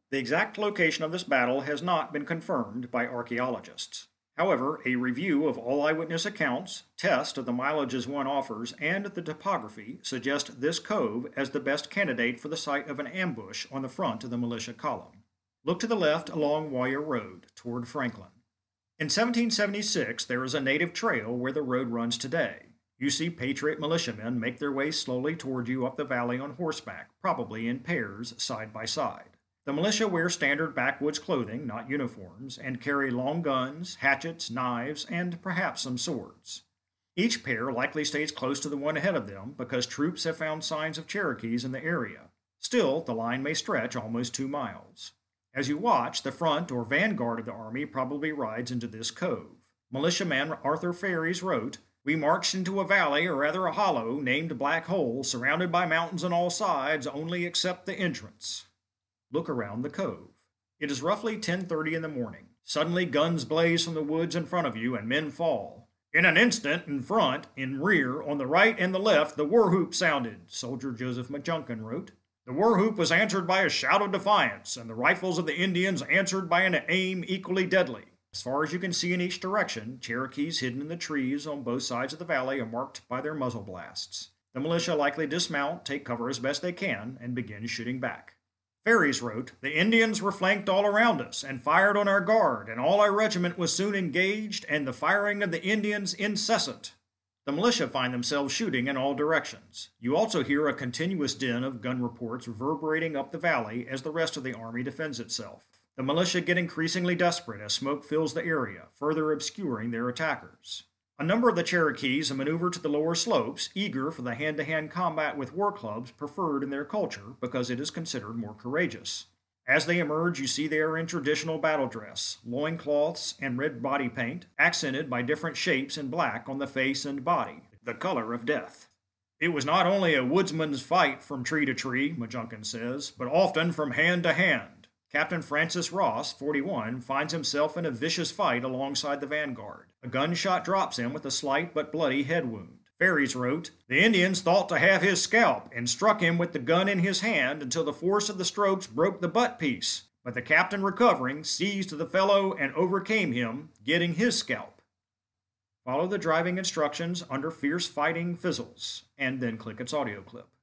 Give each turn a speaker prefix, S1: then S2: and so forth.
S1: The exact location of this battle has not been confirmed by archaeologists. However, a review of all eyewitness accounts, test of the mileages one offers, and the topography suggest this cove as the best candidate for the site of an ambush on the front of the militia column. Look to the left along Warrior Road toward Franklin. In 1776, there is a native trail where the road runs today. You see Patriot militiamen make their way slowly toward you up the valley on horseback, probably in pairs side by side. The militia wear standard backwoods clothing, not uniforms, and carry long guns, hatchets, knives, and perhaps some swords. Each pair likely stays close to the one ahead of them because troops have found signs of Cherokees in the area. Still, the line may stretch almost 2 miles. As you watch, the front or vanguard of the army probably rides into this cove. Militiaman Arthur Ferries wrote, "We marched into a valley, or rather a hollow, named Black Hole, surrounded by mountains on all sides, only except the entrance." Look around the cove. It is roughly 10:30 in the morning. Suddenly guns blaze from the woods in front of you and men fall. "In an instant, in front, in rear, on the right and the left, the war whoop sounded," Soldier Joseph McJunkin wrote. "The war whoop was answered by a shout of defiance, and the rifles of the Indians answered by an aim equally deadly." As far as you can see in each direction, Cherokees hidden in the trees on both sides of the valley are marked by their muzzle blasts. The militia likely dismount, take cover as best they can, and begin shooting back. Ferries wrote, "The Indians were flanked all around us and fired on our guard, and all our regiment was soon engaged, and the firing of the Indians incessant." The militia find themselves shooting in all directions. You also hear a continuous din of gun reports reverberating up the valley as the rest of the army defends itself. The militia get increasingly desperate as smoke fills the area, further obscuring their attackers. A number of the Cherokees maneuver to the lower slopes, eager for the hand-to-hand combat with war clubs preferred in their culture because it is considered more courageous. As they emerge, you see they are in traditional battle dress, loincloths and red body paint, accented by different shapes in black on the face and body, the color of death. "It was not only a woodsman's fight from tree to tree," McJunkin says, "but often from hand to hand." Captain Francis Ross, 41, finds himself in a vicious fight alongside the vanguard. A gunshot drops him with a slight but bloody head wound. Ferries wrote, "The Indians thought to have his scalp and struck him with the gun in his hand until the force of the strokes broke the butt piece. But the captain, recovering, seized the fellow and overcame him, getting his scalp." Follow the driving instructions under fierce fighting fizzles, and then click its audio clip.